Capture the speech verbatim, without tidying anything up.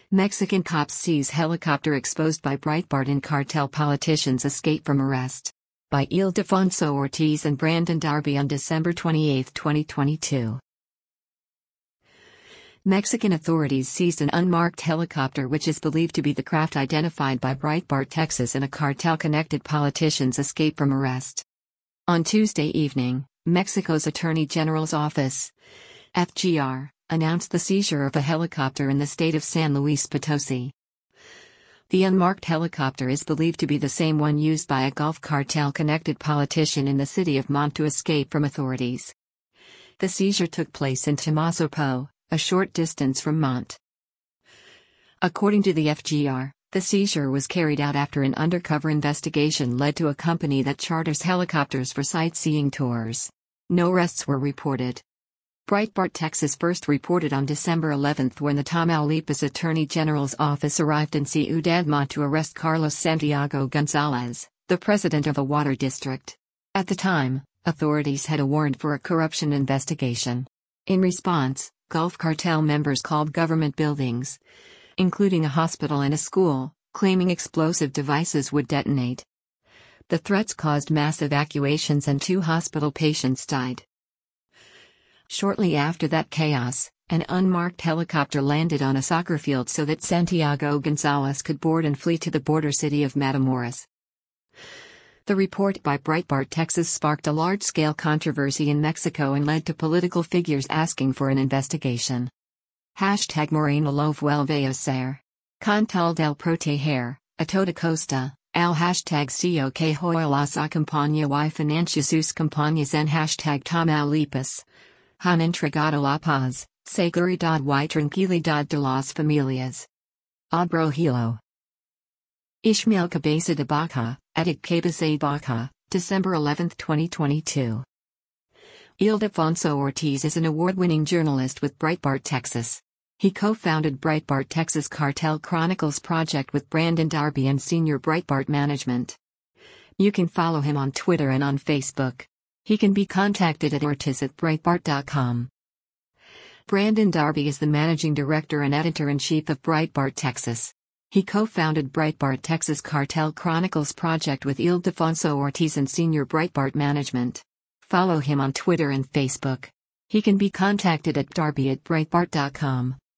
Mexican cops seize helicopter exposed by Breitbart in cartel politicians escape from arrest. By Ildefonso Ortiz and Brandon Darby on December twenty-eighth, twenty twenty-two. Mexican authorities seized an unmarked helicopter which is believed to be the craft identified by Breitbart Texas in a cartel-connected politicians escape from arrest. On Tuesday evening, Mexico's Attorney General's office, F G R, announced the seizure of a helicopter in the state of San Luis Potosi. The unmarked helicopter is believed to be the same one used by a Gulf cartel-connected politician in the city of Mont to escape from authorities. The seizure took place in Tamazopo, a short distance from Mont. According to the F G R, the seizure was carried out after an undercover investigation led to a company that charters helicopters for sightseeing tours. No arrests were reported. Breitbart Texas first reported on December eleventh when the Tamaulipas Attorney General's office arrived in Ciudad Mont to arrest Carlos Santiago Gonzalez, the president of a water district. At the time, authorities had a warrant for a corruption investigation. In response, Gulf cartel members called government buildings, including a hospital and a school, claiming explosive devices would detonate. The threats caused mass evacuations and two hospital patients died. Shortly after that chaos, an unmarked helicopter landed on a soccer field so that Santiago Gonzalez could board and flee to the border city of Matamoros. The report by Breitbart Texas sparked a large-scale controversy in Mexico and led to political figures asking for an investigation. Hashtag Morena lo vuelve a ser. Con tal del proteger, a toda costa, al hashtag co que hoy las acompaña y financia sus campañas en hashtag Tamaulipas. Han entregado la paz, seguridad y tranquilidad de las familias. Abrojilo. Ishmael Cabeza de Baca, Edic Cabeza de Baca, December eleventh, twenty twenty-two. Ildefonso Ortiz is an award-winning journalist with Breitbart Texas. He co-founded Breitbart Texas Cartel Chronicles project with Brandon Darby and senior Breitbart management. You can follow him on Twitter and on Facebook. He can be contacted at ortiz at breitbart dot com. Brandon Darby is the managing director and editor-in-chief of Breitbart Texas. He co-founded Breitbart Texas Cartel Chronicles project with Ildefonso Ortiz and senior Breitbart management. Follow him on Twitter and Facebook. He can be contacted at darby at breitbart dot com.